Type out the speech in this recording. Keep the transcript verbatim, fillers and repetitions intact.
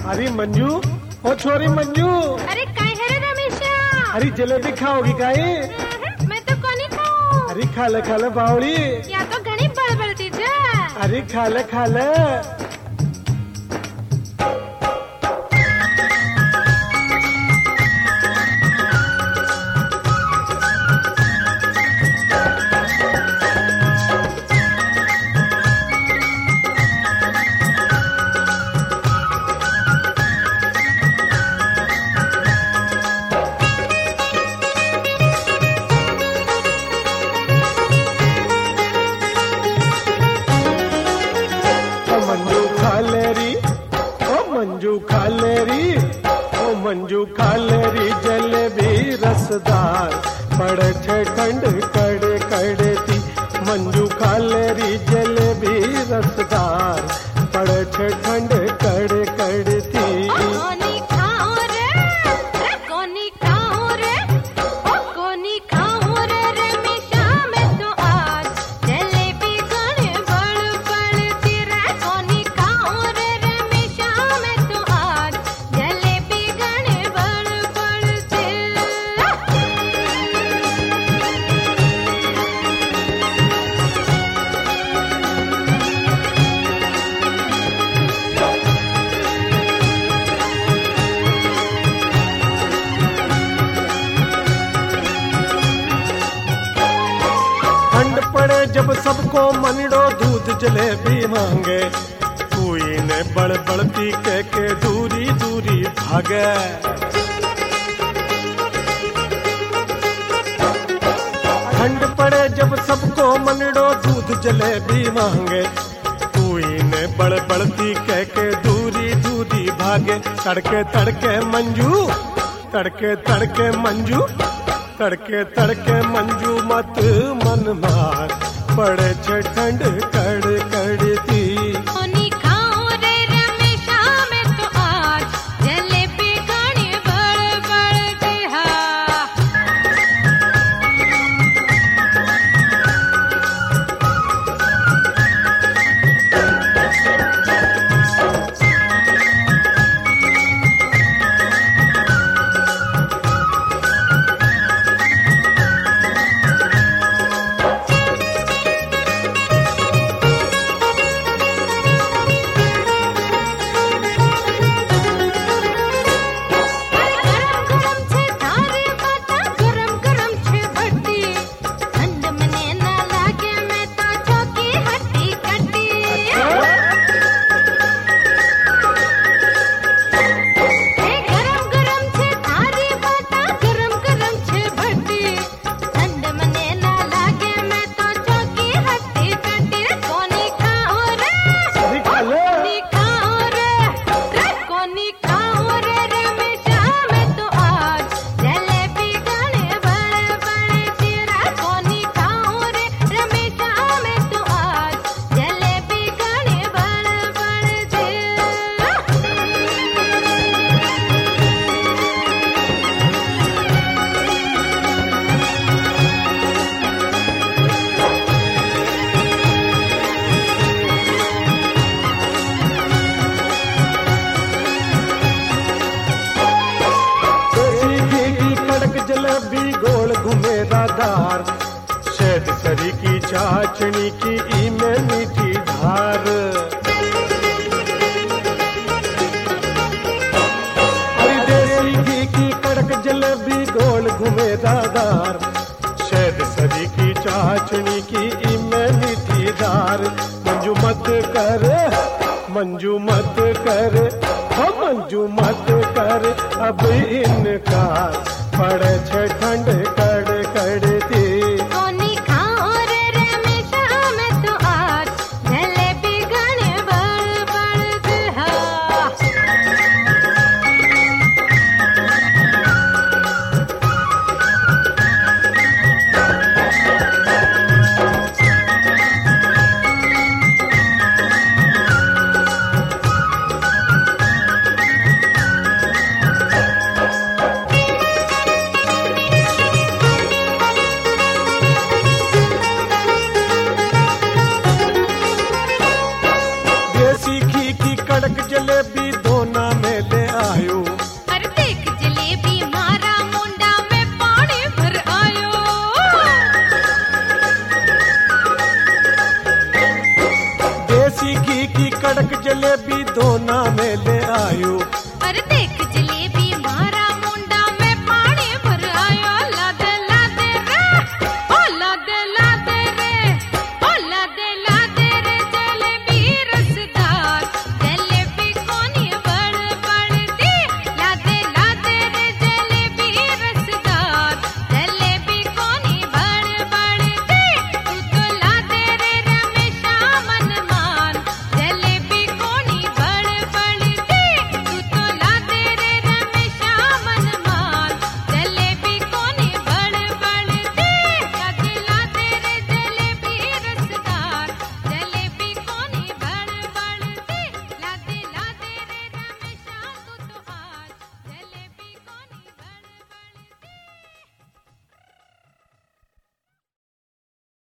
अरे मंजू, ओ छोरी मंजू। अरे काय है रे रमेशा? अरे जलेबी खाओगी काय? मैं तो कोनी खाऊं। अरे खा ले खा ले बावड़ी। या तो घणी बळबळती जा। अरे खा ले खा ले। मंजू खा ले री, ओ मंजू खा ले री जलेबी रसदार, पड़े छे ठंड कड़े कड़े थी। मंजू खा ले री जलेबी रसदार, पड़े छे ठंड कड़े कड़े थी। कोनी खाओ रे, रे कोनी खाओ रे, ओ कोनी खाओ रे रमेशा मैं तो आज जलेबी घणी बळबळती रे। कोनी खाओ रे रमेशा मैं तो आज जलेबी घणी बळबळती। ठंड पड़े जब सबको मनड़ो दूध जलेबी मांगे, कोई ने बड़ बड़ती कह के दूरी दूरी भागे। ठंड पड़े जब सबको मनड़ो दूध जलेबी मांगे, कोई ने बड़ बड़ती कह के दूरी दूरी भागे। तड़के तड़के मंजू, तड़के तड़के मंजू, तड़के तड़के मंजू मत मन मार, पड़े छे ठंड कड़ कड़ थी। कोनी खाओ रे रमेशा मैं तो आज जलेबी घणी बळबळती हा। जलेबी गोल घुमेरादार, शहद सरी की चाशनी की ई में मीठी धार। हरी देसी घी की कड़क जलेबी गोल घुमेरादार, शहद सरी की चाशनी की ई में मीठी धार। मंजू मत कर, मंजू मत कर, हो मंजू मत कर अब इनकार, पड़े छे ठंड कड़ कड़ थी। कोनी खाओ रे रमेशा मैं तो आज जलेबी घणी बळबळती हा। कड़क जलेबी दोना में ले आयु।